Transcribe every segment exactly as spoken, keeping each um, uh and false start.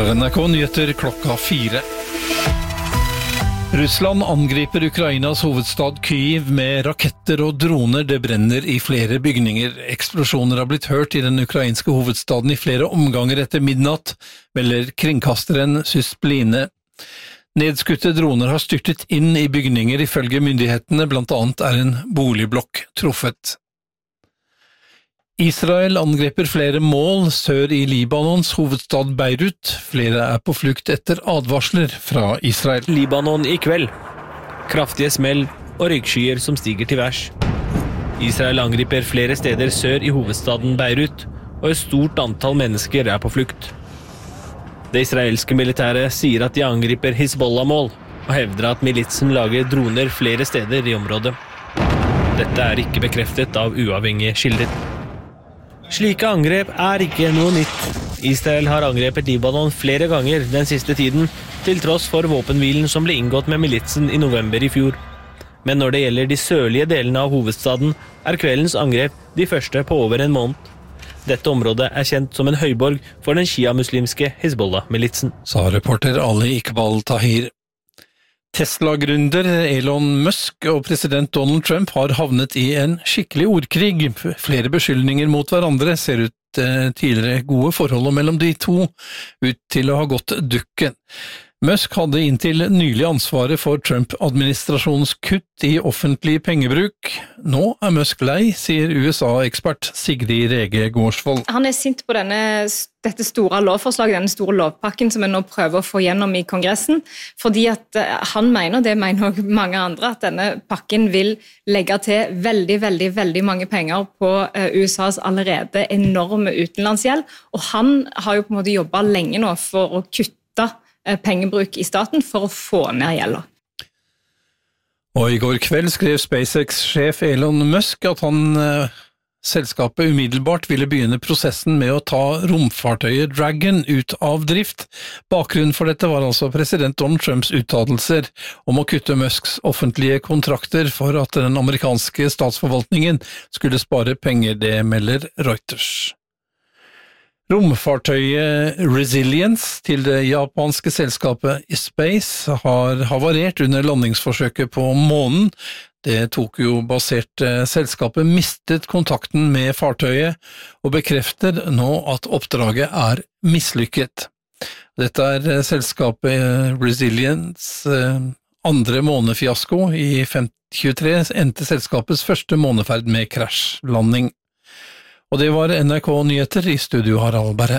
er N R K Nyheter klokka fire. Russland angriper Ukrainas hovedstad Kyiv med raketter og droner. Det brenner i flere bygninger. Eksplosjoner har blitt hørt i den ukrainske hovedstaden i flere omganger etter midnatt, melder kringkasteren Syspline. Nedskutte droner har styrtet inn i bygninger ifølge myndighetene, blant annet er en boligblokk truffet. Israel angriper flere mål sør i Libanons hovedstad Beirut. Flere er på flukt etter advarsler fra Israel. Libanon i kveld. Kraftige smell og ryggskyer som stiger til værs. Israel angriper flere steder sør i hovedstaden Beirut, og et stort antall mennesker er på flukt. Det israelske militæret sier at de angriper Hizbollah-mål, og hevder at militsen lager droner flere steder i området. Dette er ikke bekreftet av uavhengige kilder. Slike angrep er ikke noe nytt. Israel har angrepet Libanon flere ganger den siste tiden, til tross for våpenhvilen som ble inngått med militsen i november i fjor. Men når det gjelder de sørlige delene av hovedstaden, er kveldens angrep de første på over en måned. Dette området er kjent som en høyborg for den shia-muslimske Hezbollah-militsen. Sa reporter Ali Iqbal Tahir. Tesla-gründer Elon Musk og president Donald Trump har havnet i en skikkelig ordkrig. Flere beskyldninger mot hverandre ser ut tidligere gode forhold mellom de to ut til å ha gått dukken. Musk hadde inntil nylig ansvaret for Trump-administrasjonens kutt i offentlig pengebruk. Nå er Musk lei, sier U S A-ekspert Sigrid Rege Gårdsvold. Han er sint på denne, dette store lovforslaget, denne store lovpakken som vi nå prøver å få gjennom i Kongressen, fordi at han mener, det mener også mange andre, at denne pakken vil legge til veldig, veldig, veldig mange penger på U S A's allerede enorme utenlandsgjeld, og han har jo på en måte jobbet lenge nå for å kutte pengebruk i staten for å få ned gjelda. Og i går kveld skrev SpaceX-sjef Elon Musk at han eh, selskapet umiddelbart ville begynne prosessen med å ta romfartøyet Dragon ut av drift. Bakgrunnen for dette var altså president Donald Trumps uttalelser om å kutte Musks offentlige kontrakter for at den amerikanske statsforvaltningen skulle spare penger, det melder Reuters. Romfartøyet Resilience til det japanske selskapet Space har havarert under landingsforsøket på månen. Det Tokyo-baserte selskapet mistet kontakten med fartøyet og bekrefter nå at oppdraget er mislykket. Dette er selskapet Resilience andre månefiasko. I femten tjuetre endte selskapets første måneferd med krasjlanding. Og det var N R K Nyheter, i studio Harald Berre.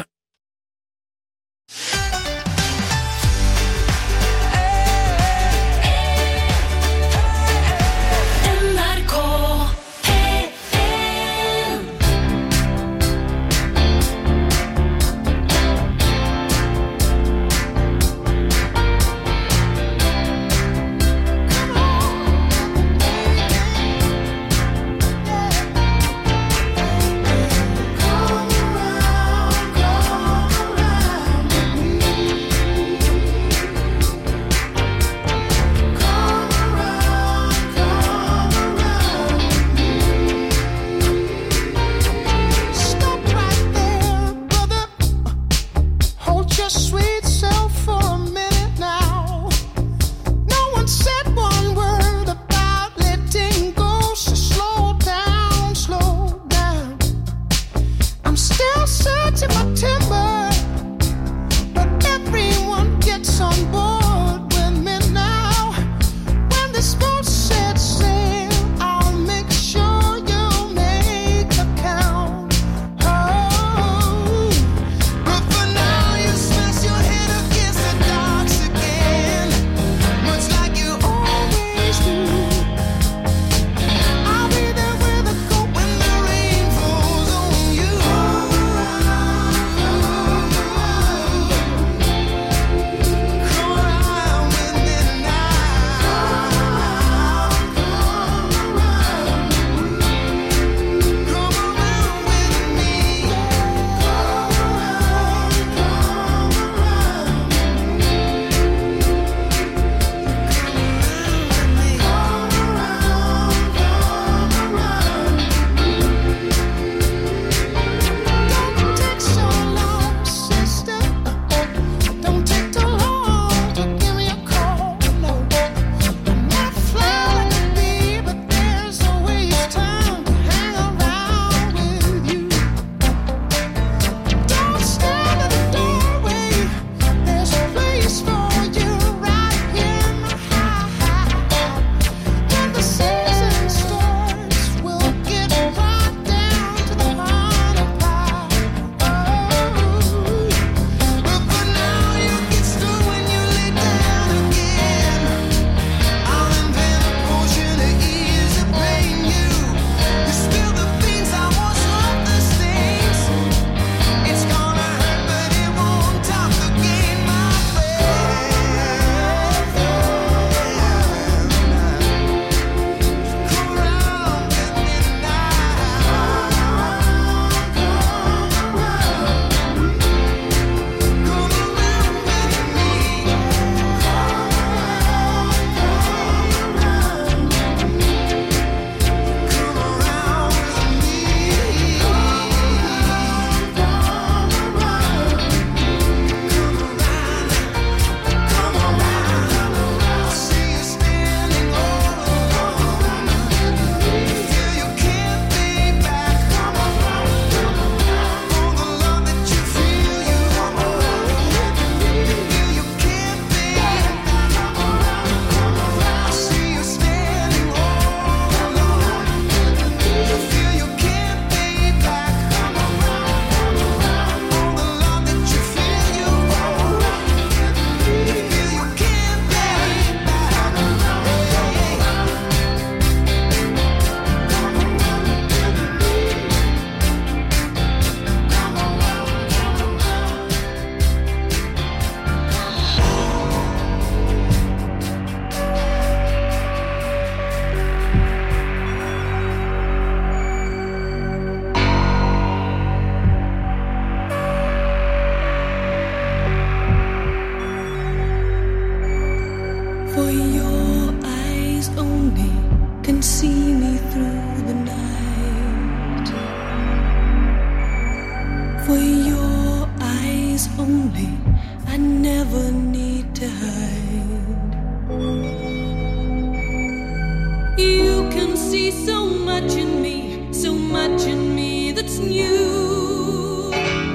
missing you.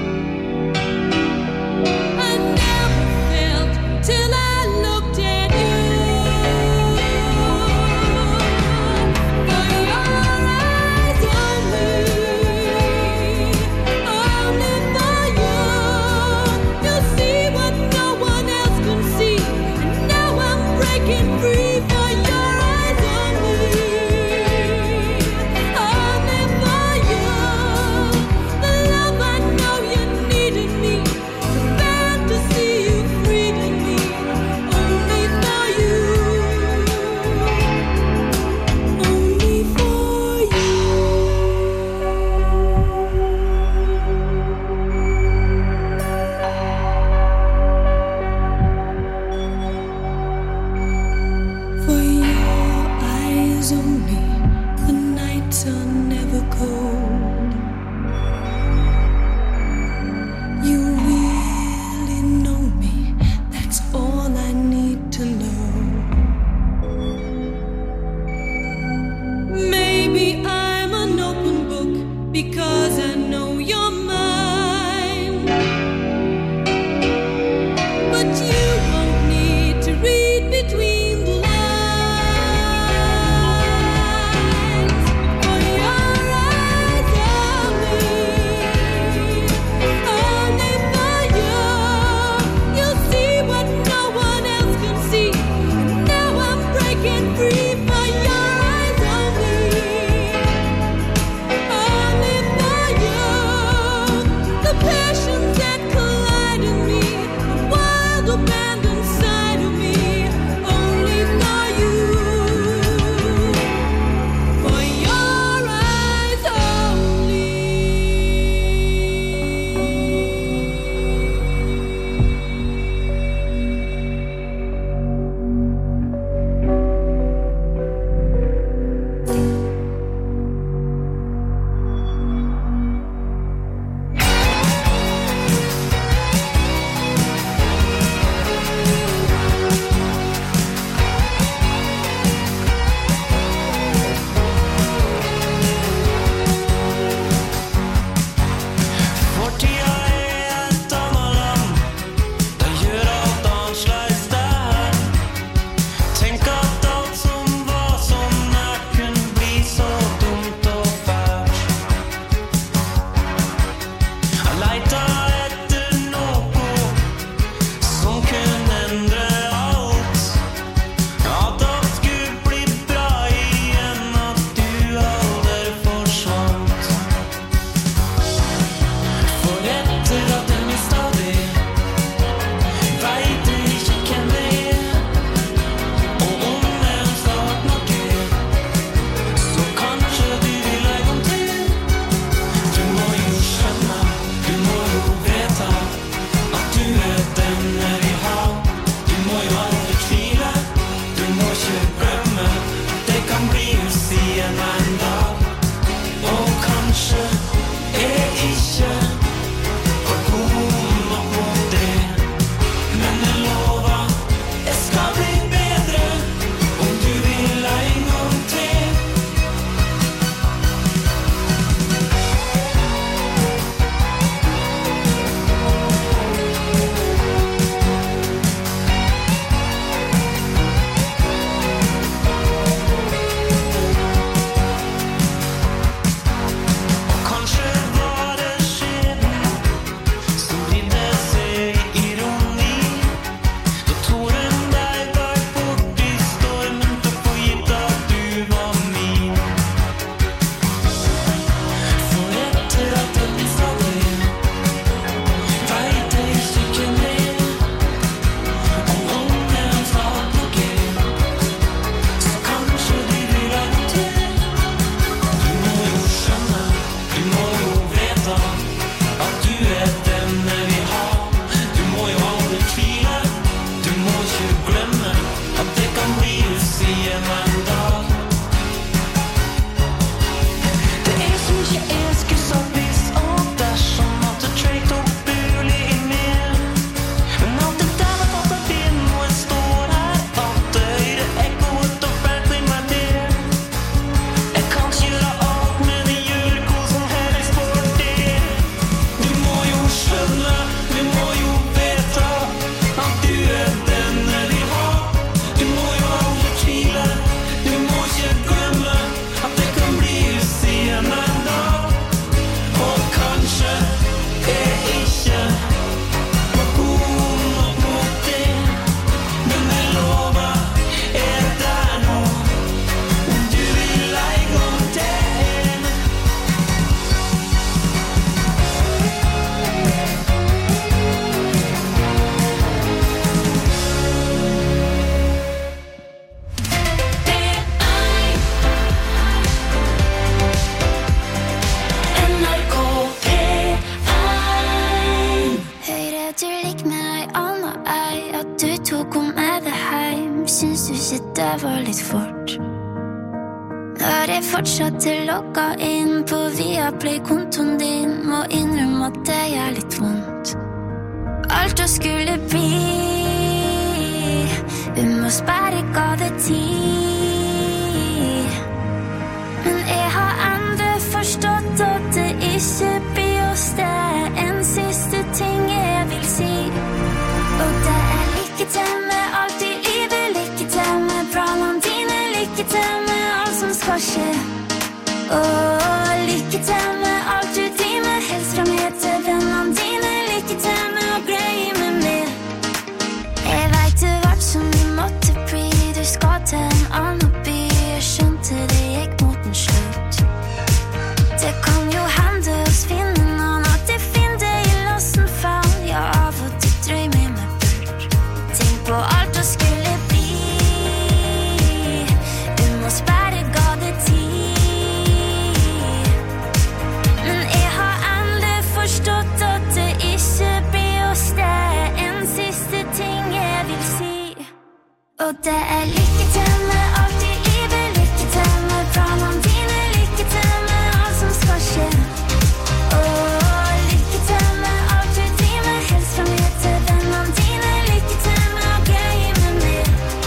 I never felt till I looked at you. For your eyes on me, only for you. You see what no one else can see, and now I'm breaking free. For your eyes on me, only for you. det var litt fort. Nå er jeg fortsatt logga inn på Viaplay-kontoen din. Må innrømme at det er litt vondt. Alt du skulle bli, vi må sperre ga det tid. Men jeg har endre forstått at det ikke blir oss. Det er en siste ting jeg vil si. Og det er lykke til med alt i livet, lykke til med planene dine, lykke til med alt som skal skje. Og lykke til med alt du driver med, helst fra meg til vennene dine, lykke til med å greie med mer. Jeg vet det vart som det måtte bli, du skal til en annen by, jeg skjønte det gikk mot en slutt. Det kan jo hende oss finne noen, at jeg finner det i lossen faen. Ja, av og til drømmer jeg meg bort. Tenk på alt du skulle bli, vi må sperre ga det tid. Men jeg har endelig forstått at det ikke blir oss. Det er en siste ting jeg vil si. Og det er lykke til med alt i livet, lykke til med planene dine, lykke til med alt som skal skje. Og lykke til med alt du driver med, helst fra meg til vennene dine, lykke til med å greie med mer.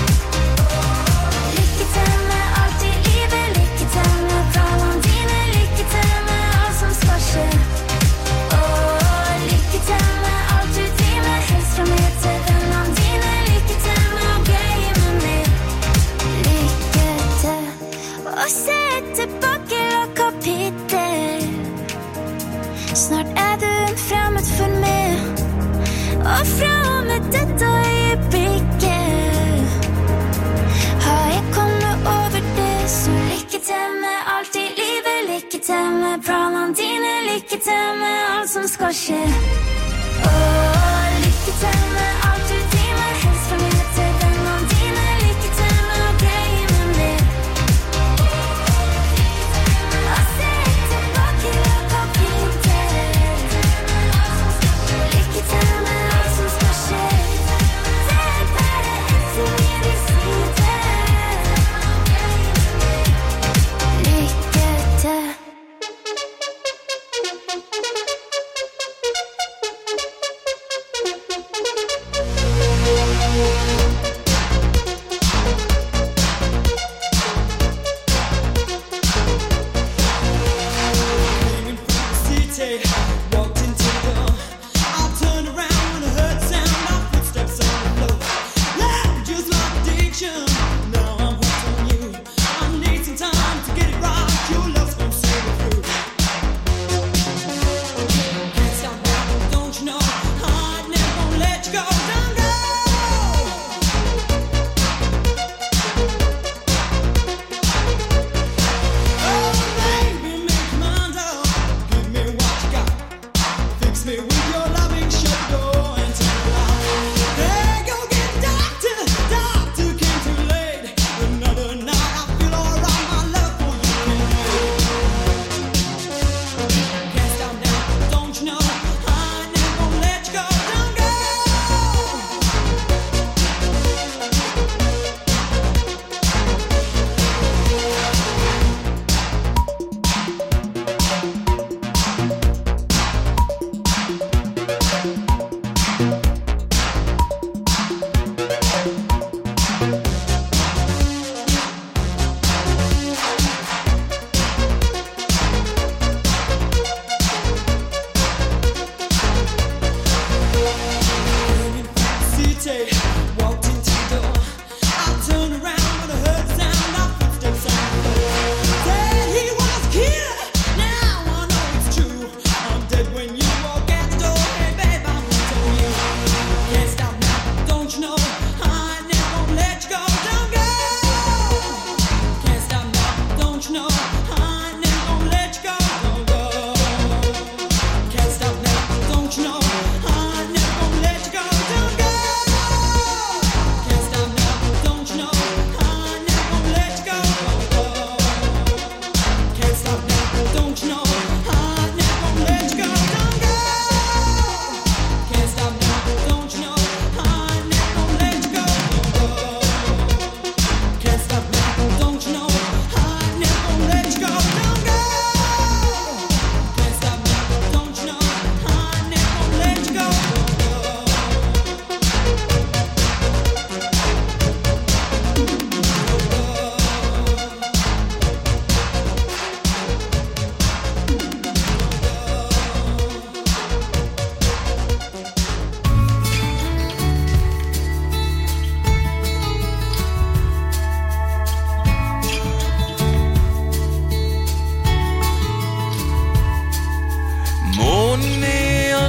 Lykke til med alt i livet, lykke til med planene dine, lykke til med alt som skal skje. Og lykke til med alt du driver med, helst fra meg til vennene dine, lykke til med å greie med mer. Lykke til å se tilbake og kapittel. Snart er du en fremmed for meg, og fra og med dette øyeblikket har jeg kommet over det. Så lykke til med alt i livet, lykke til med planene dine, lykke til med alt som skal skje. Og lykke til med alt du driver med, helst fra meg til vennene dine, lykke til med å greie med mer. Og se tilbake og kapittel. Lykke til med alt som skal skje. Det er bare en ting jeg vil si det. Lykke til.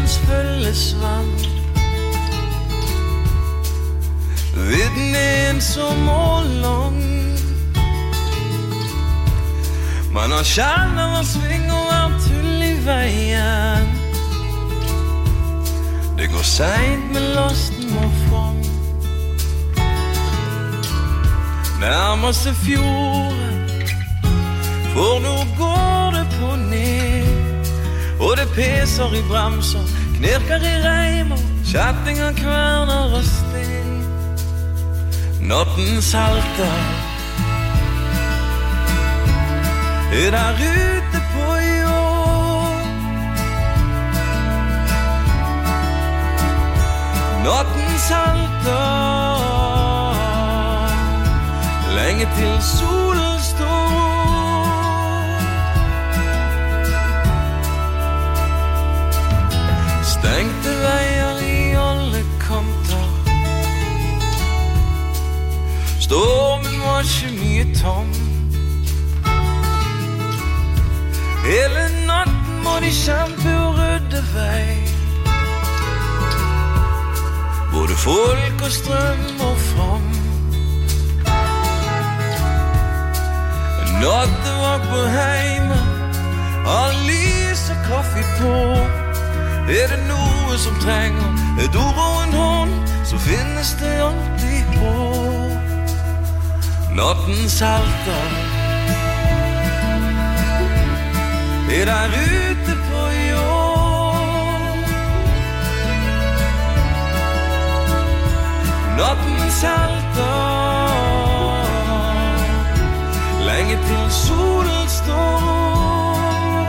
hans følgesvann. Vidden er en som målong, man har kjærner og sving og er tull i veien. Det går sent med lasten og fang. Nærmer seg fjorden, for nå går det på ned. Og det peser i bremser, knirker i reimer, kjettinger, kverner og sten. Natten salter er der ute på jord. Natten salter lenge til solen står. Stengte veier i alle kanter, stormen var ikke mye tom. Hele natten må de kjempe og rydde vei, både folk og strøm og fram. Nattevak på heime, har lys og kaffe på. Er det noe som trenger et ord og en hånd, så finnes det alltid håp. Natten salter er der ute på jord. Natten salter lenge til solen står.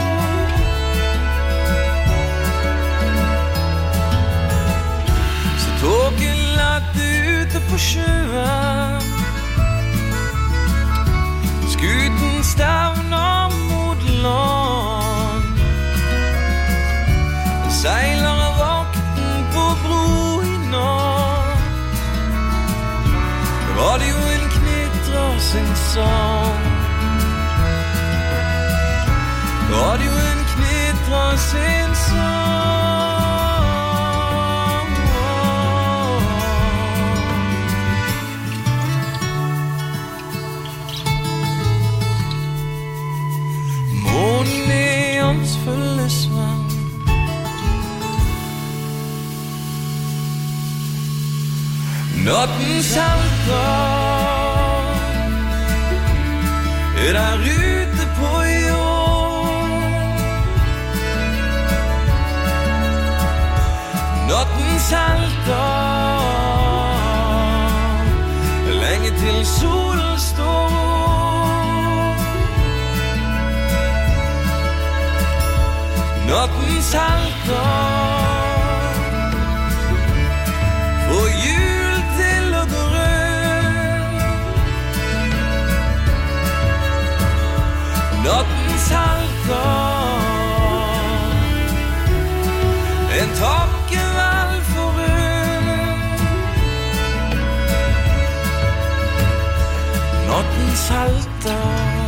Så tåken lette ute på sjøen, skuten stavner mot land. Seiler av vakten på bro i natt, radioen knitrer sin sang. Radioen knitrer sin sang. Månen er hans følgesvann, natten salter er der ute på jord. Natten salter lenge til solen står. Natten salter får jul til å gå rundt. Natten salter en takkevel forund. Natten salter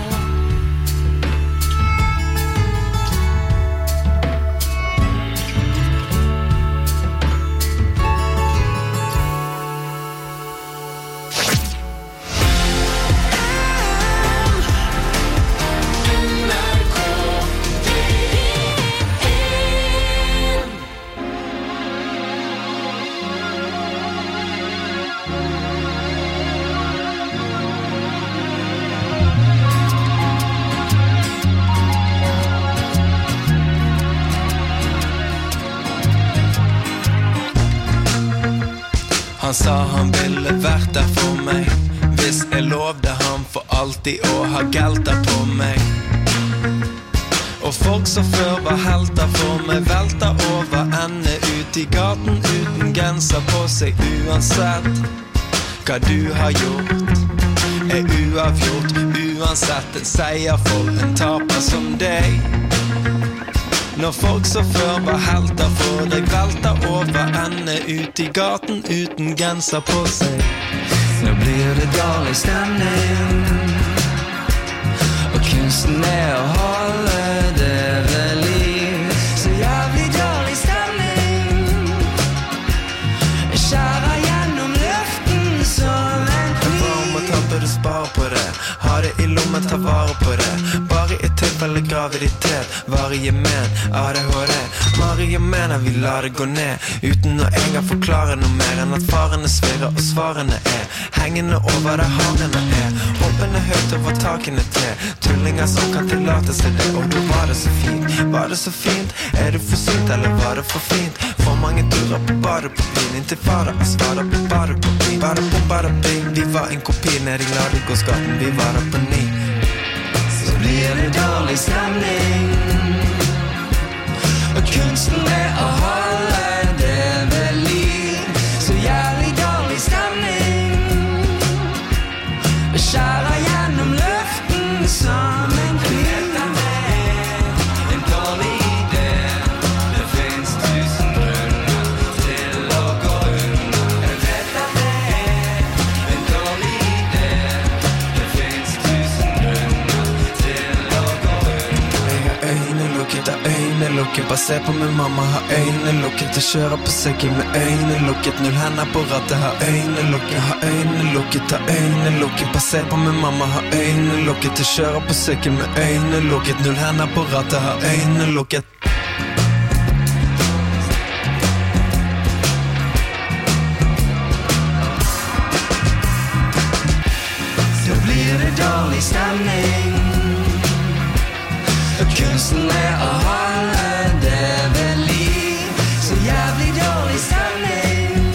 Han sa han ville vært der for meg, hvis jeg lovde han for alltid å ha gelter på meg. Og folk som før var helter for meg, velter over ende ut i gaten uten genser på seg. Uansett hva du har gjort, er uavgjort. Uansett en seier for en taper som deg. Når folk som før var helter for deg, velter over ende ut i gaten uten genser på seg. Nå blir det dårlig stemning, og kunsten er å holde det ved liv. Så jævlig dårlig stemning. graviditet, varige men, A D H D. Marie mener vi lar det gå ned, uten å engang forklare noe mer enn at farene svirrer og svarene er hengende over der harene er. Hoppende høyt over takene til tullinger som kan tillate seg det. Og da var det så fint, var det så fint? Er du for synt, eller var det for fint? For mange turer på badet på byen, inntil fader og svarer på badet på byen. Badet på badet bing, vi var en kopi ned i Ladegårdsgaten, vi var der på ni. Så blir det dårlig stemning, og kunsten er å holde det ved liv. Så jævlig dårlig stemning, skjærer gjennom løften som en kniv. En dårlig idé, det finnes tusen grunner til å gå unna. Jeg vet at det er en dårlig idé, det finnes tusen grunner til å gå unna. Jeg har øynene lukket, har øynene lukket, bare se på min mamma, har øynene lukket. Jeg kjører på sykkel med øynene lukket, null hender på rattet, har øynene lukket, har øynene lukket, har øynene lukket. Bare se på min mamma, har øynene lukket. Jeg kjører på sykkel med øynene lukket, null hender på rattet, har øynene lukket. Så blir det dårlig stemning, og kunsten er å holde det ved liv. Så jævlig dårlig stemning,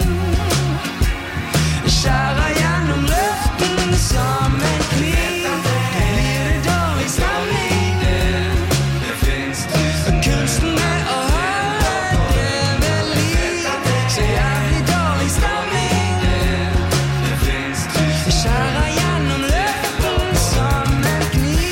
skjærer gjennom løften som en kniv. Blir det dårlig stemning, det finnes tusen. Kunsten er å holde det ved liv. Så jævlig dårlig stemning, det finnes tusen. Skjærer gjennom løften som en kniv.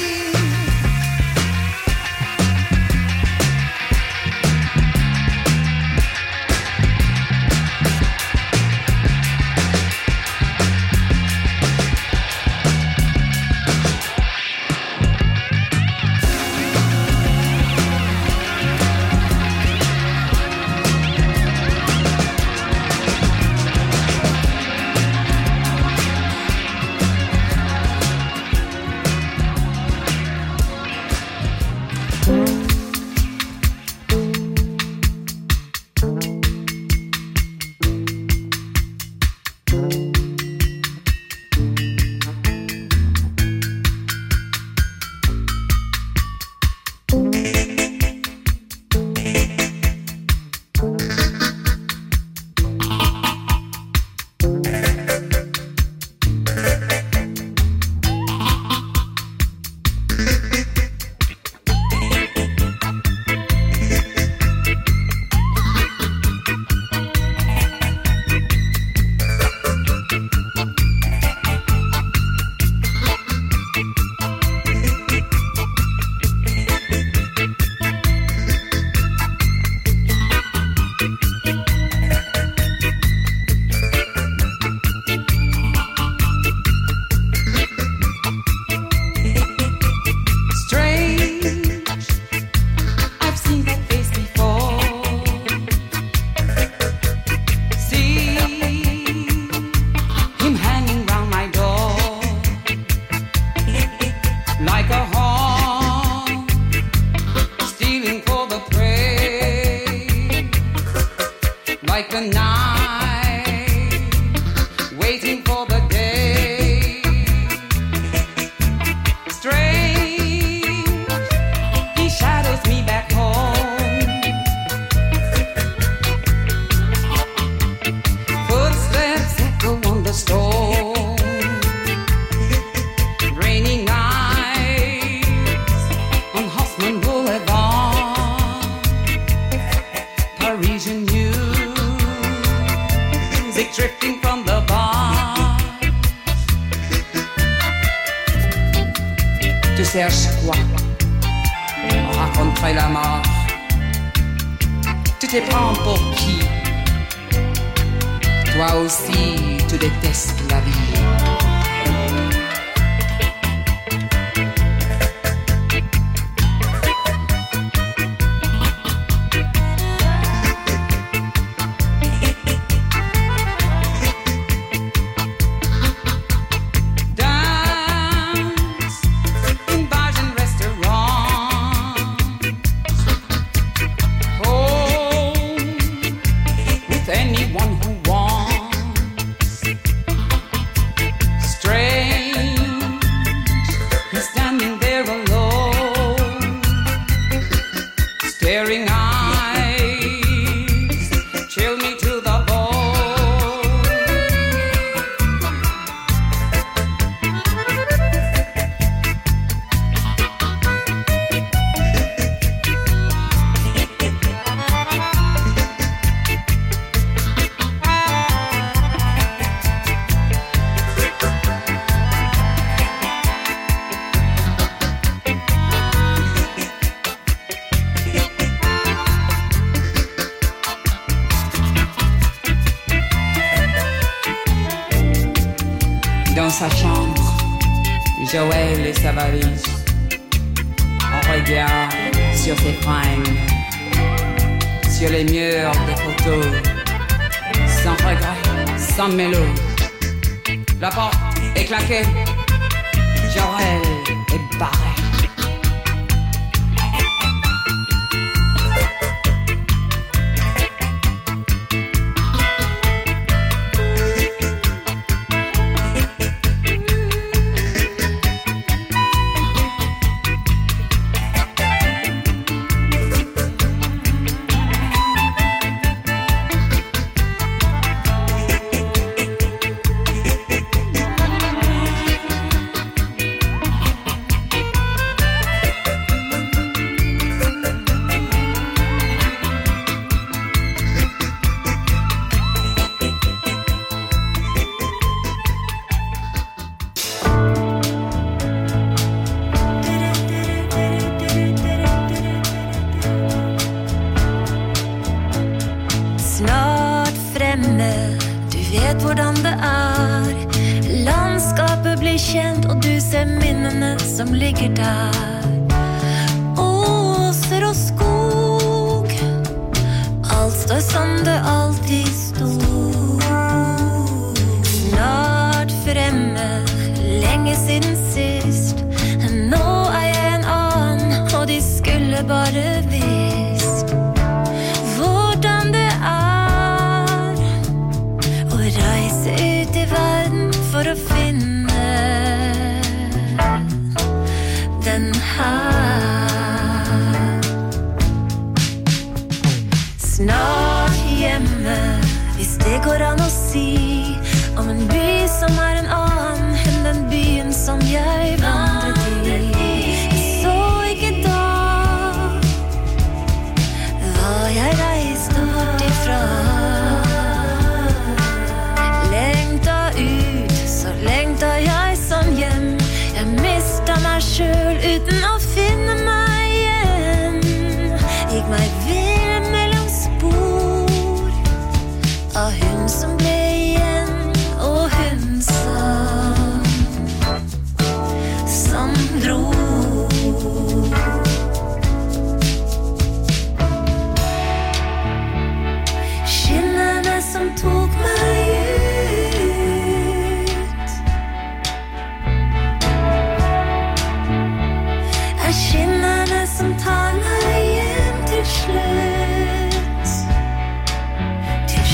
Like the night, waiting for the day. Strange, he shadows me back home. Footsteps echo on the stone. Rainy nights on Haussmann Boulevard. Parisian news, drifting from the bar. Tu cherches quoi? Raconterai la mort. Tu te prends pour qui? Toi aussi, tu détestes la vie. Dance in bars and restaurants. staring eyes chill me to the bone. Dans sa chambre, Joël et sa valise. On regarde sur ses fringues, sur les murs des photos, sans regret, sans mélo. La porte est claquée, Joël est barré. Snart fremme, du vet hvordan det er. Landskapet blir kjent, og du ser minnene som ligger der. Åser og skog, alt står som det alltid stod. Snart fremme, lenge siden sist. Nå er jeg en annen, og de skulle bare visst hvordan det er å reise ut i verden for å finne den her. Snart hjemme, hvis det går an å si om en by som er en annen enn den byen som jeg vandret i. Jeg så ikke da hva jeg reiste bort ifra. Lengta ut, så lengta jeg som hjem. Jeg mistet meg selv uten å finne meg igjen. Gikk meg vill mellom spor av hun som ble igjen, og hun som som dro. Skinnene som tok meg ut, er skinnene som tar meg hjem til slutt. Til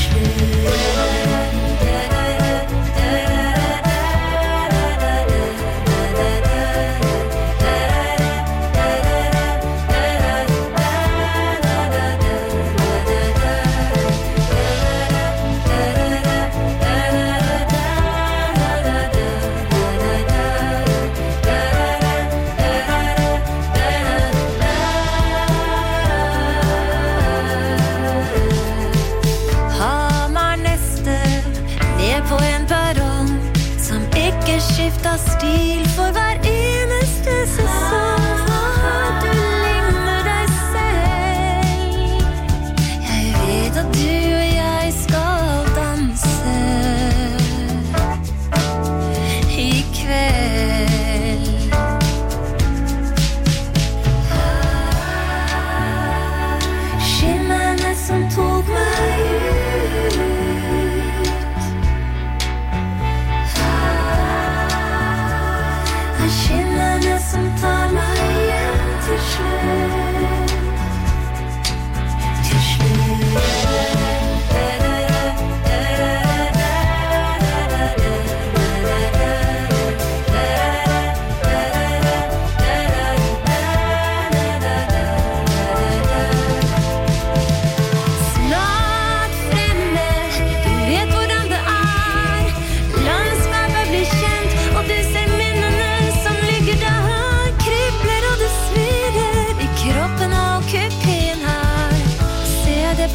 Hamar neste, ned på en perrong som ikke skifta stil for hver eneste sesong. For du ligner deg selv. Jeg vet at du og jeg skal danse i kveld. Skinnene som tok meg ut,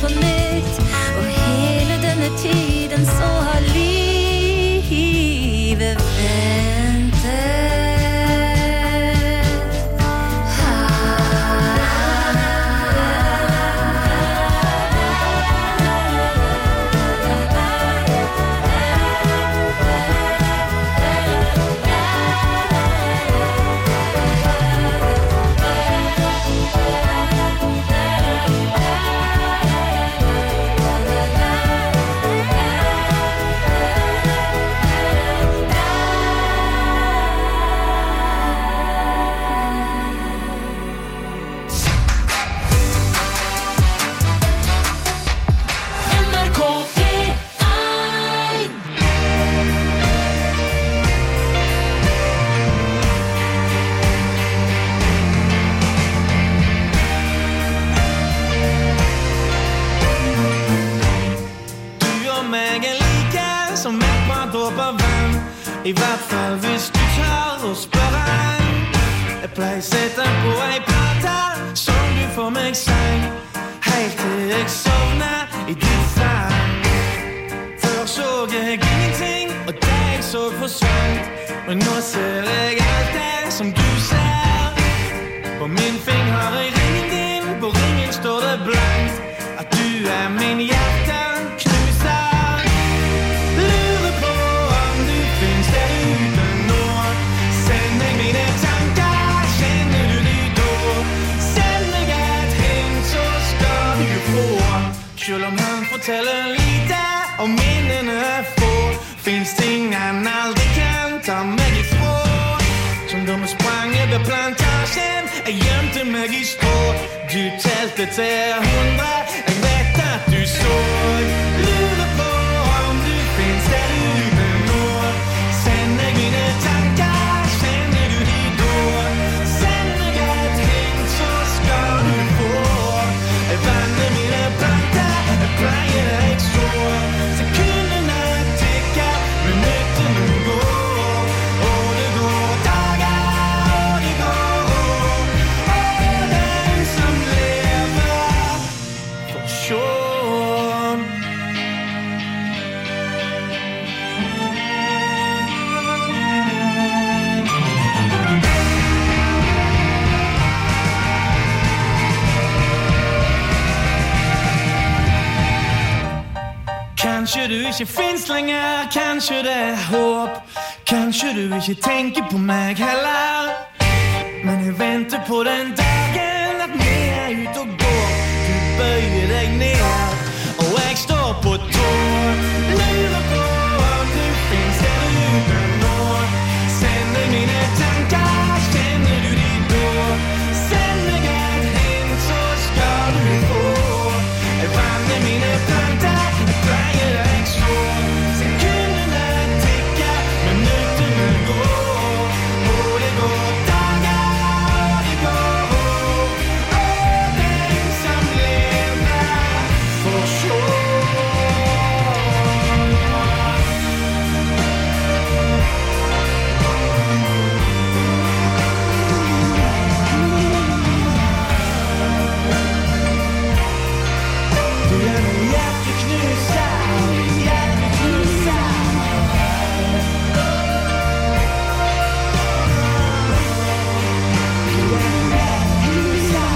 på nytt. Og hele denne tiden så har livet ventet. I hvert fall hvis du tør å spørre. Jeg pleier sette på ei plate som du får meg sang, helt til jeg sovner i din fang. Før så jeg ingenting, og det jeg så forsvant. Men nå ser jeg alt det som du ser. På min finger har jeg ringen din, på ringen står det blankt at du er min hjerte knuser. Lurer på om du finnes der ute nå. Send meg mine tanker, kjenner du de da? Send meg et hint, så skal du få. Selv om han forteller lite og minnene få, finnes ting han aldri kan ta meg ifra. Som da vi sprang over plantasjen, jeg gjemte meg i strå. Du telte til hundre, jeg vet at du så. Lurer på om du finnes der ute nå. Send meg mine tanker, kjenner du de da? Send meg et hint, så skal du få. Jeg vanner mine planter, jeg pleier deg så. Sekundene tikker, minuttene går. Og det går dager, og det går år. Og den som lever får sjå. Kanskje du ikke finnes lenger, kanskje det er håp. Kanskje du ikke tenker på meg heller. Men jeg venter på den dagen at vi er ute og går. Du bøyer deg ned, og jeg står på tå. Lurer på om du finnes der ute nå. Send meg mine tanker, kjenner du de da? Send meg et hint, så skal du få. Jeg vanner mine planter, jeg pleier deg så. Sekundene tikker, minuttene går. Og det går dager, og det går år. Og den som lever får sjå. Du er min hjerteknuser, hjerteknuser. Du er min hjerteknuser.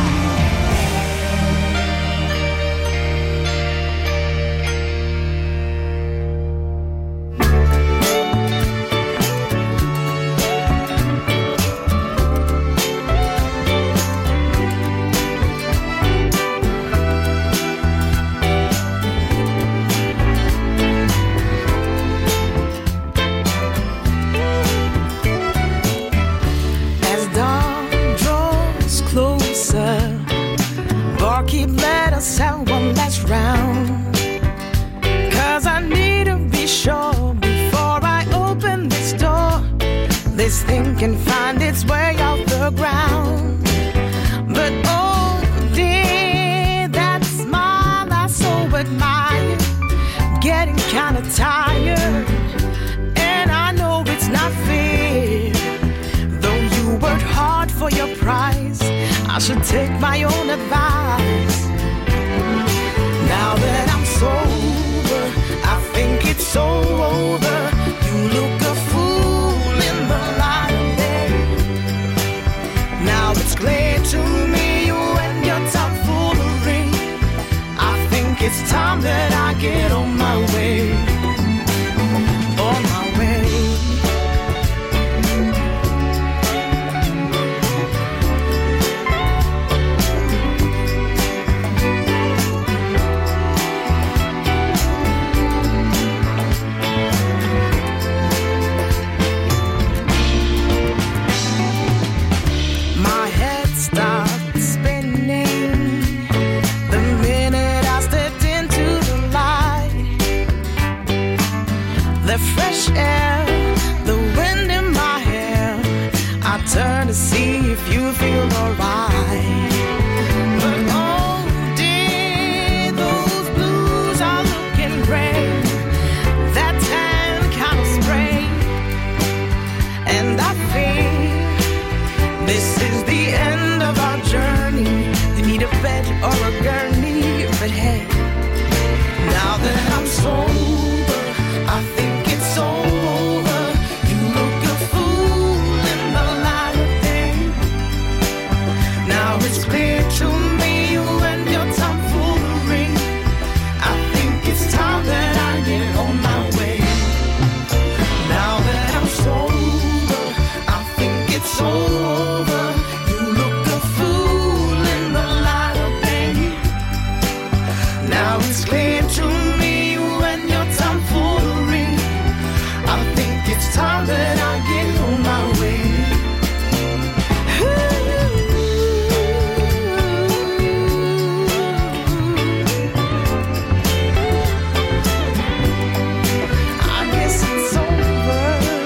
As dawn draws closer, barkeep, let us have one last round. Cause I need to be sure before I open this door, this thing can find its way off the ground. But oh dear, that smile I so admire, getting kinda tired. And I know it's not fair, though you worked hard for your prize, I should take my own advice. Now it's time that I get on my way. On my way. My head stopped spinning the minute I stepped into the light. The fresh air, the wind in my hair. I turn to see if you feel alright. But oh dear, those blues are looking gray. That tan kind of spray, and I feel this is the end of our journey. You need a bed or a gurney, but hey, now that I'm sober, I think it's over. You look a fool in the light of day. Now it's clear to me when your tomfoolery. I think it's time that I get on my way. Now that I'm sober, I think it's over. You look a fool in the light of day. Now it's clear to me when your tomfoolery. I think it's time that I get on my way. I guess it's over.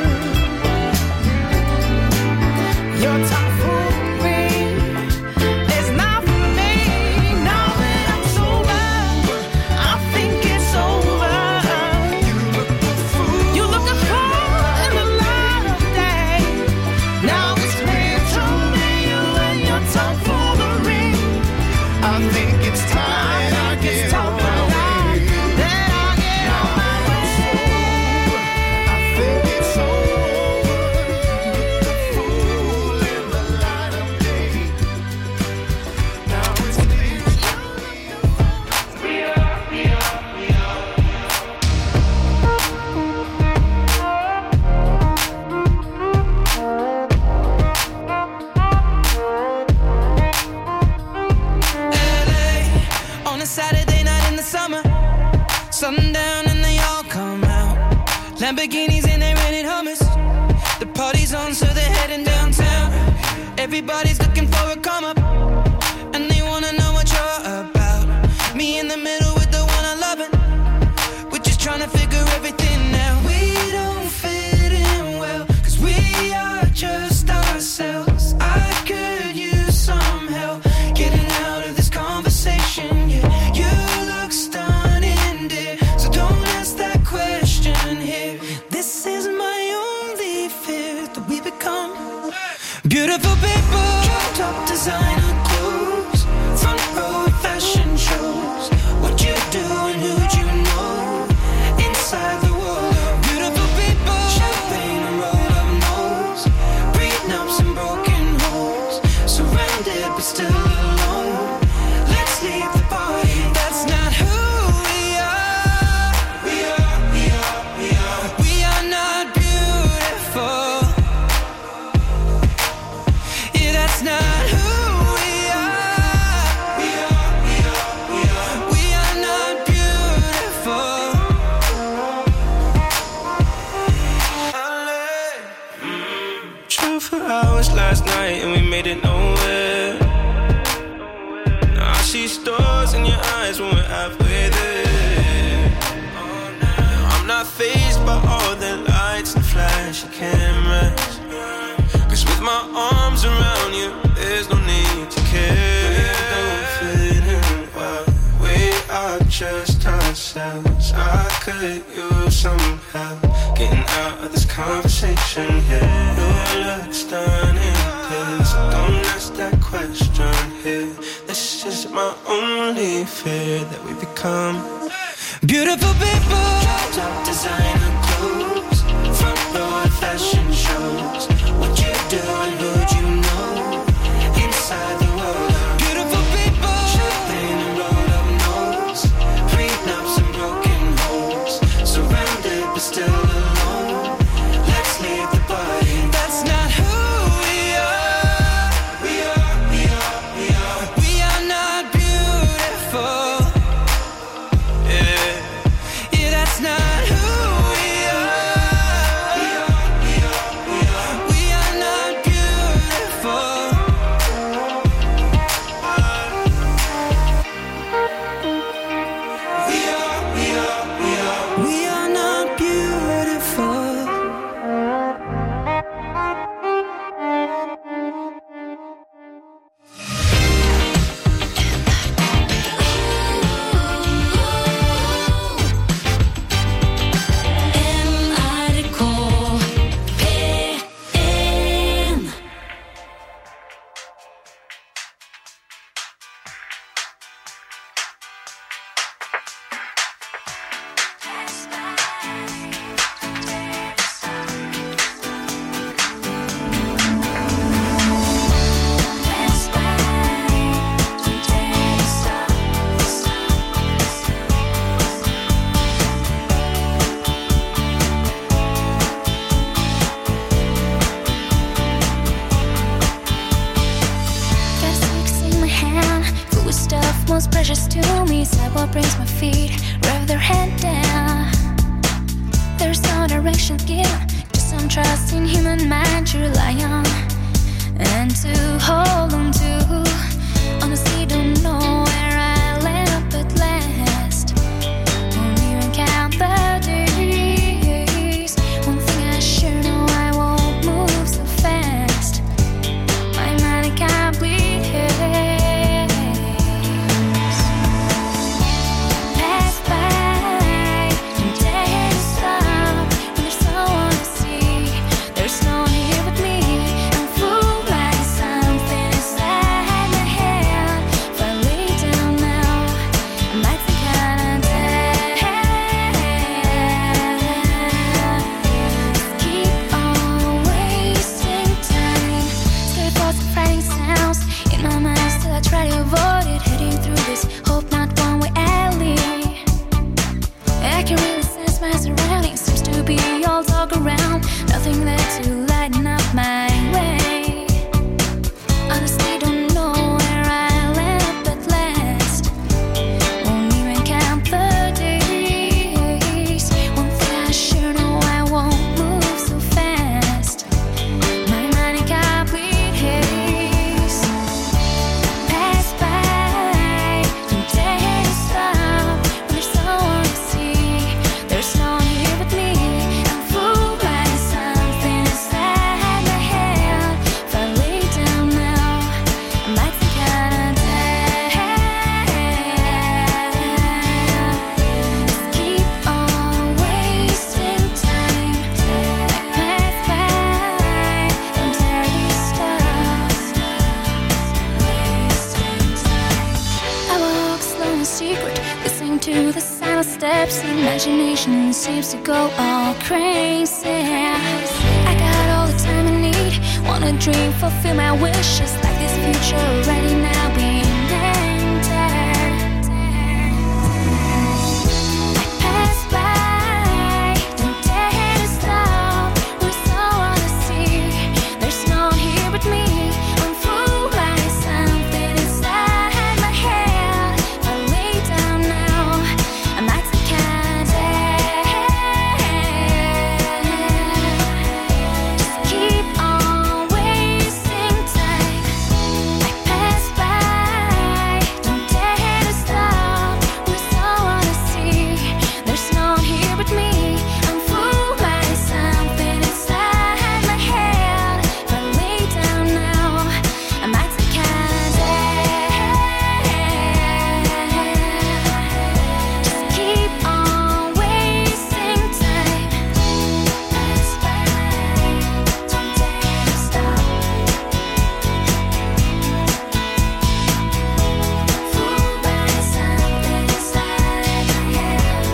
Your tomfoolery is not for me. Now that I'm sober, I think it's over. You look a fool. You look a fool in the light of day. Now it's clear to me and your tomfoolery. I think it's time I get on my way. That I get on my way. I think it's over. You look a fool in the light of day. Now it's clear to me. L A on a Saturday night in the summer, sundown and they all come out. Lamborghinis and they rented hummus. The party's on, so they're heading downtown. Everybody's looking for a come up, and they wanna know what you're about. Me in the middle with the one I love, and we're just trying to figure everything out. We don't fit in well, cause we are just ourselves. I could use some help getting out of this conversation. Yeah, you look stunning, dear, so don't ask that question here. This is my only fear, that we become beautiful people. Top designer clothes, front row fashion shows. What you do and who'd you know? Inside the world of beautiful people. Champagne and roll up nose, prenups and broken homes. Surrounded but still alone. Let's leave the party. That's not who we are. We are, we are, we are. We are not beautiful. Yeah, that's not who we are. We are, we are, we are. We are not beautiful. Drove for hours last night and we made it nowhere. Now I see stars in your eyes when we're halfway there. I'm not fazed by all the lights and flashy cameras, cause with my arms around you, there's no need to care. We don't fit in well, we are just ourselves. I could use some help getting out of this conversation. Yeah, you look stunning, please, so don't ask that question here. This is my only fear, that we become beautiful people. Top designer clothes, front row fashion shows. What you do and who'd you know? Inside the world of beautiful people. Champagne and roll up nose, to me, sidewalk brings my feet, rev their head down. There's no direction given, just some trust in human mind to rely on and to hold on to. Honestly, don't know where I land up at last. Won't even count the days. One thing I sure know, I won't move so fast. My mind it can't bleed haze. Pass by, and dare to stop. When there's someone to see, there's no one here but me. I'm fooled by something inside my head. If I lay down now, I might think I'm dead. Keep on wasting time. Scary thoughts and frightening sounds in my mind, still I try to avoid it. Heading through this hope not one-way alley. I can really sense my surroundings. Seems to be all talk around. Nothing there to lighten up my way. Honestly, don't know where I land up at last. Won't even count the days. One thing I sure know, I won't move so fast. My mind it can't bleed haze. Pass by, don't dare to stop. When there's someone to see, there's no one here but me. I'm fooled by something inside my head. If I lay down now, I might think I'm dead. Keep on wasting time. I pass by, don't dare to stop. Wasting time. I walk slow in secret, listening to the sound of steps. Imagination seems to go all crazy. I got all the time I need. Wanna dream, fulfill my wishes. Like this future already now being entered. I pass by, don't dare to stop. There's someone to see, there's no one here but me. I'm fooled by something inside my head. If I lay down now, I might think I'm dead. Just keep on wasting time. I pass by, don't dare to stop. There's someone to see, there's no one here but me. I'm fooled by something inside my head. If I lay down now, I might think I'm dead. Just keep on wasting time. Pass by, don't dare to stop. Fooled by something inside my head.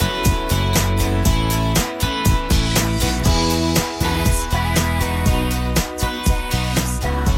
Pass by, don't dare to stop.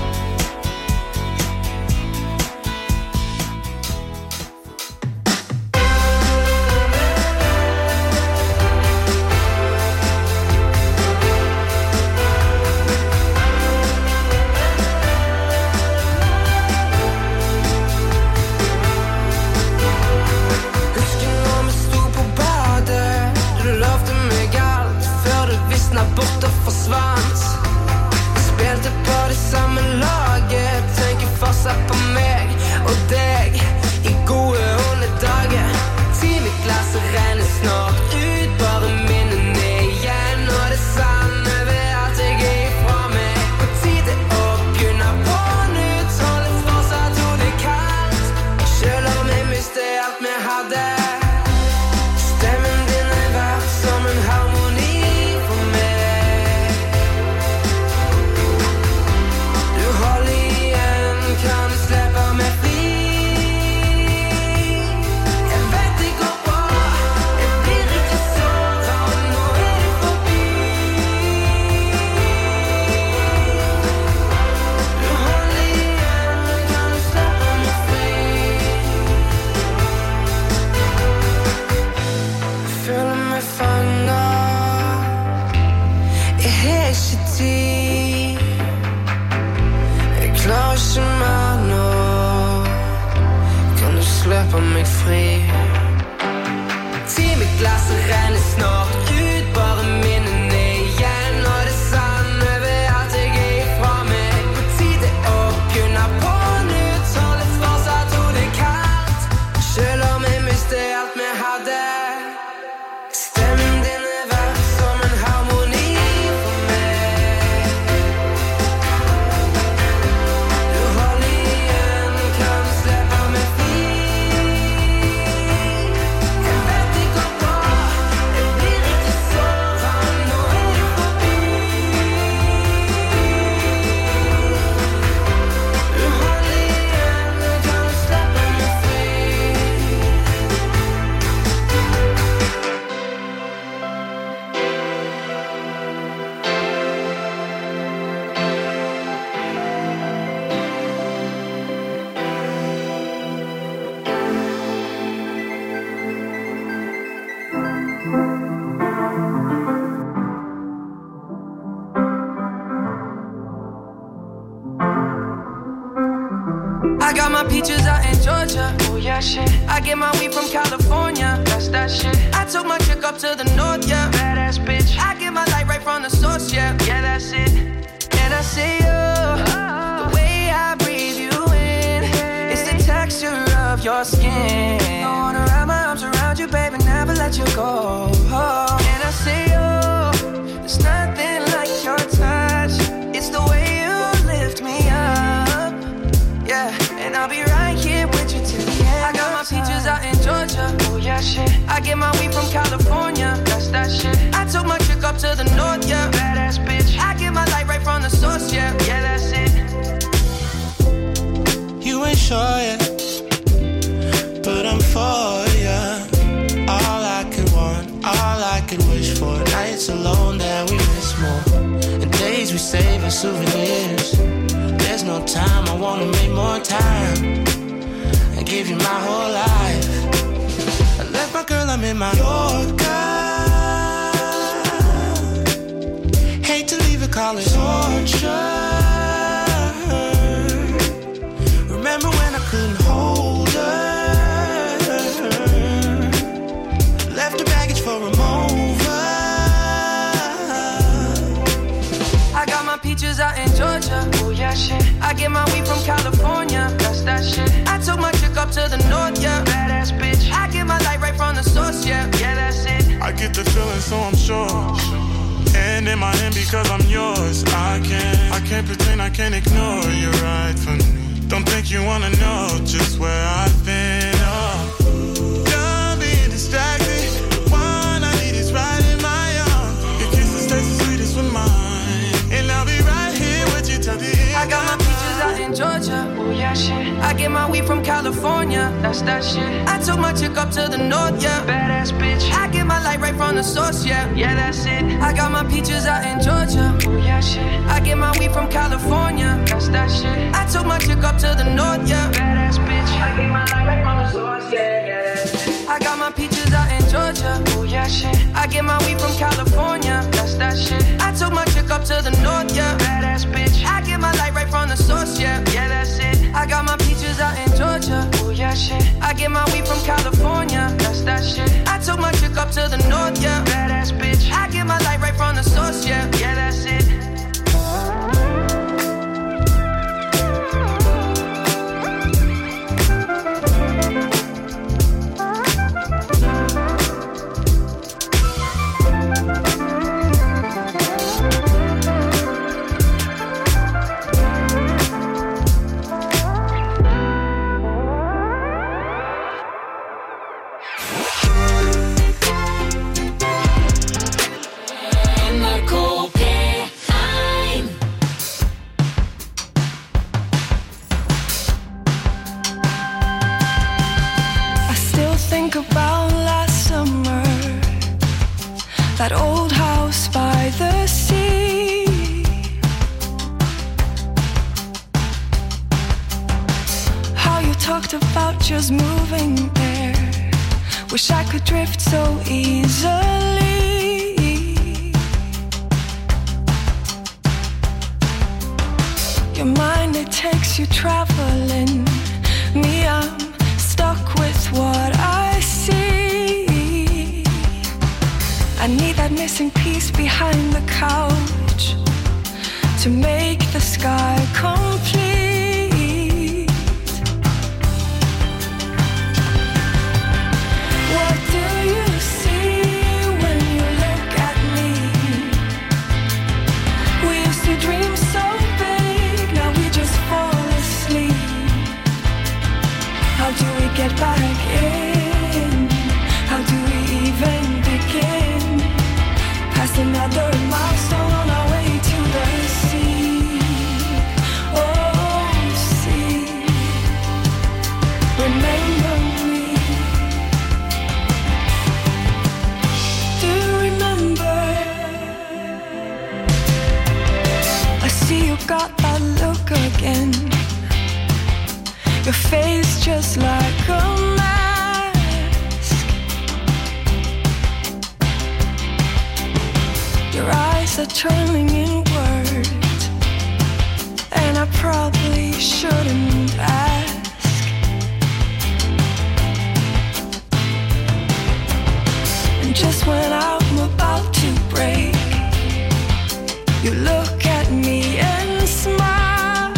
Husker når vi sto på badet. Du lovte meg alt før det visna bort og forsvant. Vi spilte på det samme laget. Tenker fortsatt på meg og deg i gode onde dager. Timeglasset renner snart ut, bare minnene igjen. Og det sanne ved at jeg er ifra meg. På tide å begynne på nytt. Holde fortsatt hodet kaldt, selv om jeg mistet alt vi hadde. Stemmen din er verdt som en harmoni for meg. Du holder igjen, kan du slippe meg fri? Jeg vet det går bra, jeg blir ikke såret, nå er det forbi. Du holder igjen, kan du slippe meg fri? meg fri. Timeglasset renner snart ut, bare minnene igjen. Og det sanne ved at jeg er ifra meg. På tide å begynne på nytt. Holde fortsatt hodet kaldt, selv om jeg mistet alt vi hadde. Stemmen din er vært som en harmoni for meg. Du holder igjen, kan slippe meg fri. Jeg vet det går bra, jeg blir ikke såret, nå er det forbi. Du holder igjen, kan slippe meg fri. I got my peaches out in Georgia. Oh yeah, shit. I get my weed from California. That's that shit. I took my chick up to the north, yeah. Badass bitch. I get my light right from the source, yeah. Yeah, that's it. And I say, oh, the way I breathe you in, it's the texture of your skin. I wanna wrap my arms around you, baby, never let you go. Oh. And I say, oh, there's nothing like your touch. It's the way you lift me up. Yeah, and I'll be right here with you till the end. I got my peaches out in Georgia. Oh yeah, shit. I get my weed from California. That's that shit. I took my chick up to the north, yeah. Badass bitch. I get my light right from the source, yeah. Yeah, that's it. You ain't sure yet, but I'm for ya. All I could want, all I could wish for. Nights alone that we miss more, and days we save as souvenirs. There's no time, I wanna make more time and give you my whole life. I left my girl, I'm in my Yorker. Hate to leave it, call it torture. Remember when I couldn't hold her? Left the baggage for a mover. I got my peaches out in Georgia. Oh yeah, shit. I get my weed from California. That's that shit. I took my chick up to the north, yeah. Badass bitch. I get my light right from the source, yeah. Yeah, that's it. I get the feeling, so I'm sure. And in my hand because I'm yours. I can't, I can't pretend, I can't ignore you right from me. Don't think you wanna know just where I've been. Oh, done being distracted. One I need is right in my arms. Your kisses taste the sweetest with mine, and I'll be right here with you till the end. I got my peaches out in Georgia. Oh yeah, shit. I get my weed from California. That's that shit. I took my chick up to the north, yeah. Badass bitch. I get my light right from the source, yeah. Yeah, that's it. I got my peaches out in Georgia. Oh yeah, shit. I get my weed from California. That's that shit. I took my chick up to the north, yeah. Badass bitch. I get my light right from the source, yeah. Yeah, that's it. I got my peaches out in Georgia. Oh yeah, shit. I get my weed from California. That's that shit. I took my chick up to the north, yeah. Badass bitch. I get my light right from the source, yeah. Yeah, that's it. I got my peaches out in Georgia. Oh yeah, shit. I get my weed from California. That's that shit. I took my chick up to the north, yeah. Badass bitch. I get my light right from the source, yeah. Yeah, that's it. That old house by the sea. How you talked about just moving there. Wish I could drift so easily. Your mind, it takes you traveling. Me, I'm stuck with what to make the sky complete. What do you see when you look at me? We used to dream so big, now we just fall asleep. How do we get back in? How do we even begin? Past another milestone on our way to the sea. Oh, sea, remember me. Do you remember? I see you got that look again. Your face just like a mask. Your eyes are turning inward, and I probably shouldn't ask. And just when I'm about to break, you look at me and smile.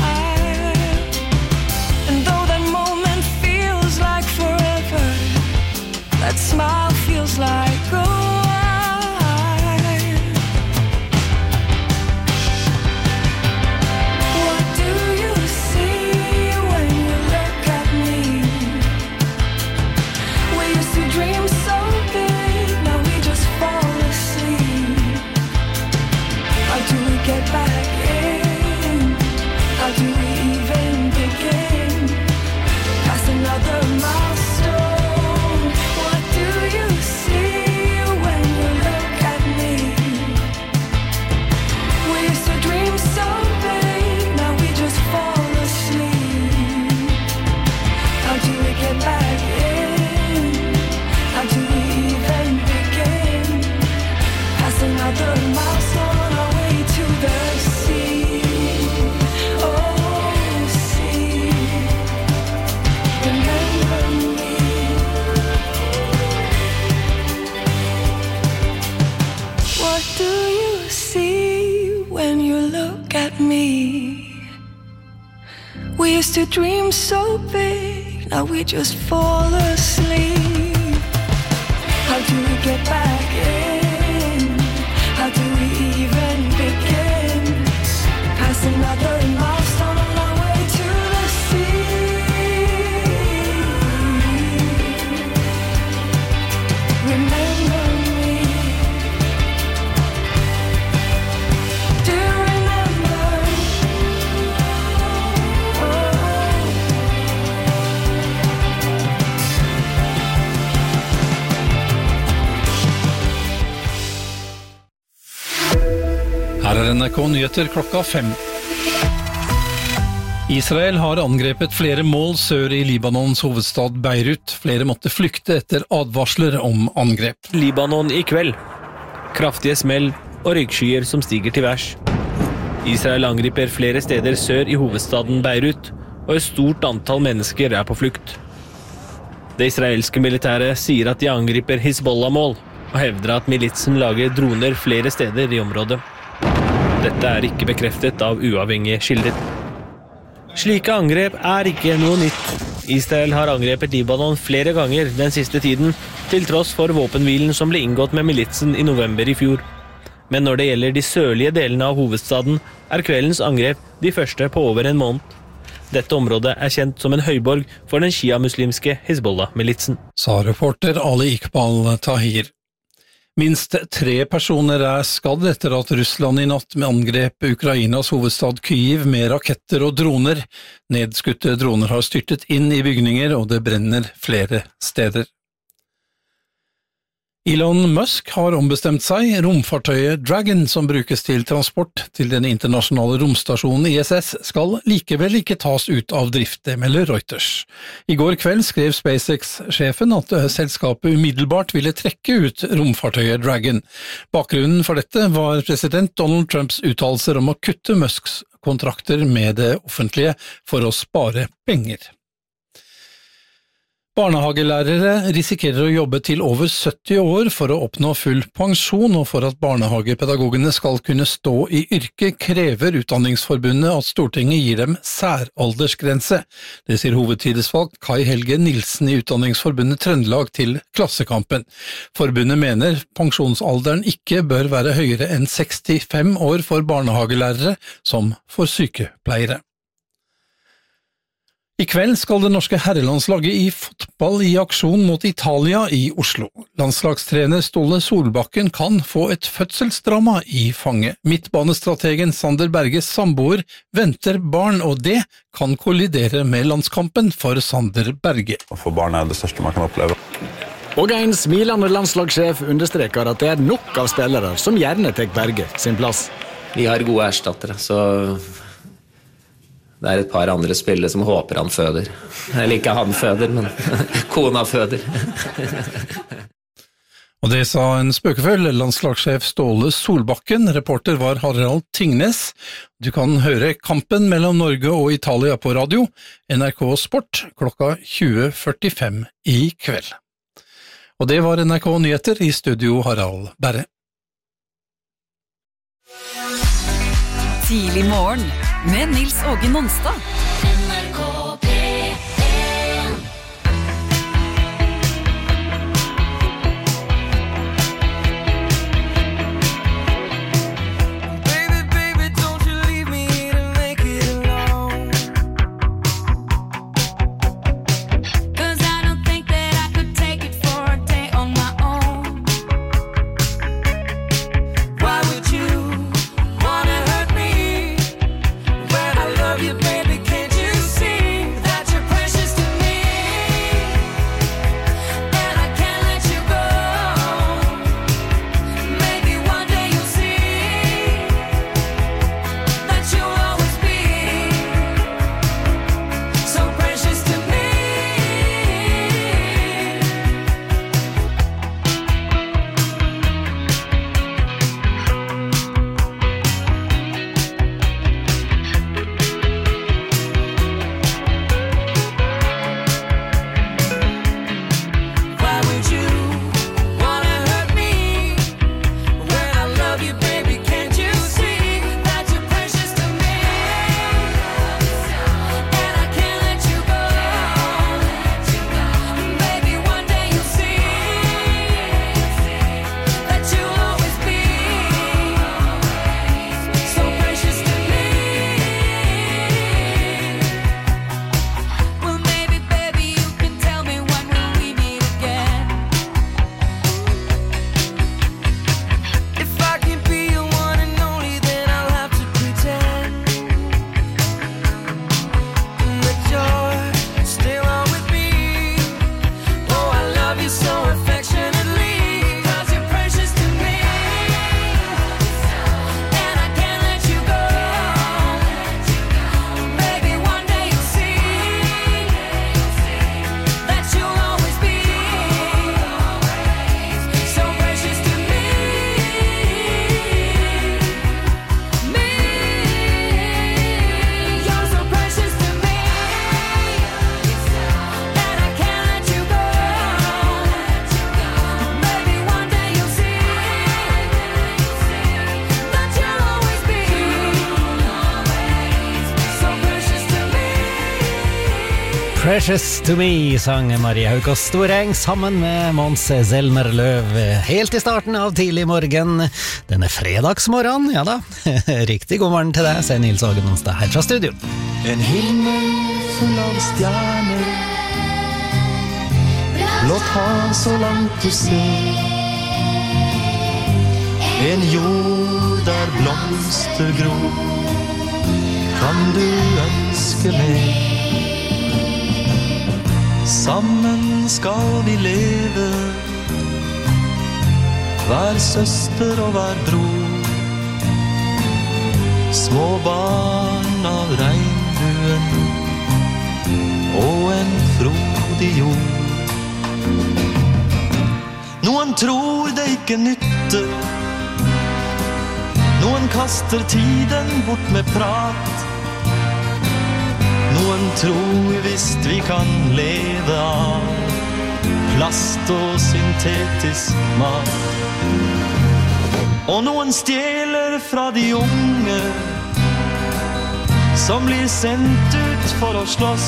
And though that moment feels like forever, that smile feels like a while. What do you see when you look at me? We used to dream so big, now we just fall asleep. How do we get back in? How do we even begin? Past another milestone. What do you see when you look at me? We used to dream so big, now we just fall asleep. How do we get back in? How do we even begin? Past another milestone on our way to the sea. Oh, sea, remember me. What do you see when you look at me? We used to dream so big, now we just fall asleep. How do we get back in? How do we even begin? Past another milestone on our way to the sea. Remember me. Do you remember? Her er N R K Nyheter klokka fem. Israel har angrepet flere mål sør i Libanons hovedstad Beirut. Flere måtte flykte etter advarsler om angrep. Libanon i kveld. Kraftige smell og ryggskyer som stiger til værs. Israel angriper flere steder sør i hovedstaden Beirut, og et stort antall mennesker er på flukt. Det israelske militæret sier at de angriper Hizbollah-mål, og hevder at militsen lager droner flere steder i området. Dette er ikke bekreftet av uavhengige kilder. Slike angrep er ikke noe nytt. Israel har angrepet Libanon flere ganger den siste tiden, til tross for våpenhvilen som ble inngått med militsen i november i fjor. Men når det gjelder de sørlige delene av hovedstaden, er kveldens angrep de første på over en måned. Dette området er kjent som en høyborg for den shia-muslimske Hezbollah-militsen. Sa reporter Ali Iqbal Tahir. Minst tre personer er skadd etter at Russland i natt med angrep Ukrainas hovedstad Kyiv med raketter og droner. Nedskutte droner har styrtet inn i bygninger, og det brenner flere steder. Elon Musk har ombestemt seg. Romfartøyet Dragon, som brukes til transport til den internasjonale romstasjonen I S S, skal likevel ikke tas ut av drift, det melder Reuters. I går kveld skrev SpaceX-sjefen at selskapet umiddelbart ville trekke ut romfartøyet Dragon. Bakgrunnen for dette var president Donald Trumps uttalelser om å kutte Musks kontrakter med det offentlige for å spare penger. Barnehagelærere risikerer å jobbe til over sytti år for å oppnå full pensjon, og for at barnehagepedagogene skal kunne stå i yrket, krever Utdanningsforbundet at Stortinget gir dem særaldersgrense. Det sier hovedtillitsvalgt Kai Helge Nilsen i Utdanningsforbundet Trøndelag til Klassekampen. Forbundet mener pensjonsalderen ikke bør være høyere enn sekstifem år for barnehagelærere som for sykepleiere. I kveld skal det norske herrelandslaget i fotball i aksjon mot Italia i Oslo. Landslagstrener Ståle Solbakken kan få et fødselsdrama i fanget. Midtbanestrategen Sander Berges samboer venter barn, og det kan kollidere med landskampen for Sander Berge. For barn er det største man kan oppleve. Og en smilende landslagssjef understreker at det er nok av spillere som gjerne tar Berge sin plass. Vi har gode erstattere, så det er et par andre spillere som håper han føder. Eller ikke han føder, men kona føder. Og det sa en spøkefull landslagssjef Ståle Solbakken. Reporter var Harald Tingnes. Du kan høre kampen mellom Norge og Italia på radio, N R K Sport, klokka tjue førtifem i kveld. Og det var N R K Nyheter, i studio Harald Berre. Tidlig morgen med Nils Åge Nonstad. N R K P en. Baby, baby, don't you leave me here to make it alone. 'Cause I don't think that I could take it for a day on my own. Why would you wanna hurt me when I love you, baby? Can't you see that you're precious to me? And I can't let you go. Maybe one day you'll see that you'll always be So precious to me. Why would you wanna hurt me when I love you, baby? Can't you see that you're precious to me? and I can't let you go. Maybe one day you'll see that you'll always be So precious to me. Well, maybe, baby, you can tell me when will we meet again. If I can be your one and only, then I'll have to pretend that you're still on with me. Oh, I love you so affectionately. 'Cause you're precious to me, and I can't let you go. Maybe one day you'll see that you'll always be So precious to me. me. You're so precious to me, and I can't let you go. Maybe one day you'll see that you'll always be So precious to me. Precious to me, sang Marie Haukås Storeng sammen med Måns Zelmer Løv helt i starten av tidlig morgen. Denne fredagsmorgen, ja da. Riktig god morgen til deg, sier Nils Åge Nonstad her fra studio. En himmel full av stjerner, blått hav så langt du ser. En jord der blomster gror, kan du ønske mer. Sammen skal vi leve, hver søster og hver bror. Små barn av regnbuen og en frodig jord. Noen tror det ikke nytter, noen kaster tiden bort med prat. Noen tror visst vi kan leve av plast og syntetisk mat. Og noen stjeler fra de unge som blir sendt ut for å slåss.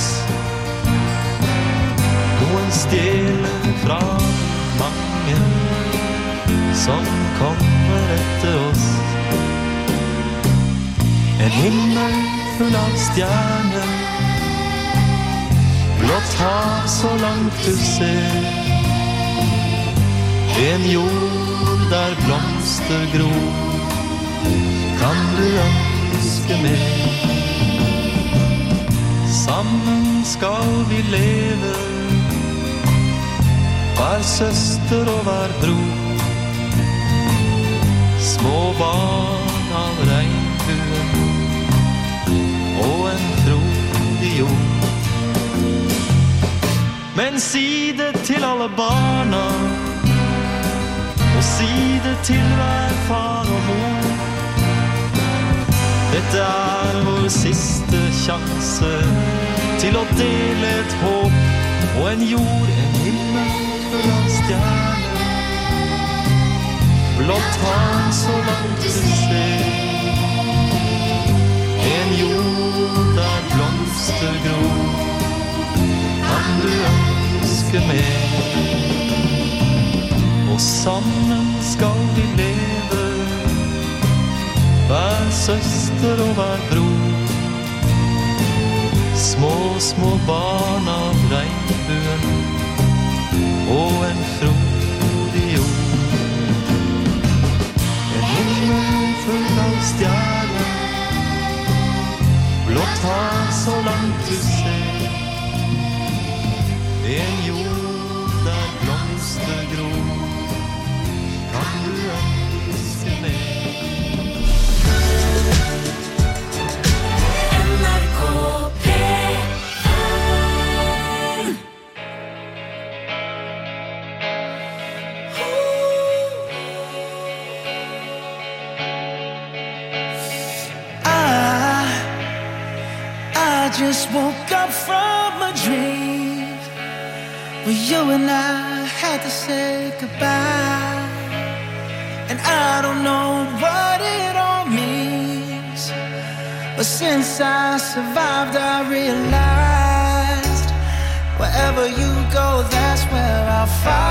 Noen stjeler fra mange som kommer etter oss. En himmel full av stjerner, blått hav så langt du ser. En jord der blomster gror, kan du ønske mer. Sammen skal vi leve, hver søster og hver bror. Små barn av regnbuen og en frodig jord. Men si det til alle barna, og si det til hver far og mor. Dette er vår siste sjanse til å dele et håp og en jord, en himmel full av stjerner. Blått hav så langt du ser. En jord der blomster gror, kan du ønske mer. Og sammen skal vi leve, hver søster og hver bror. Små, små barn av regnbuen og en frodig jord. En himmel full av stjerner, blått hav så langt du ser. En jord der blomster gror, kan du ønske mer. Just woke up from a dream where you and I had to say goodbye. And I don't know what it all means, but since I survived I realized wherever you go, that's where I'll find.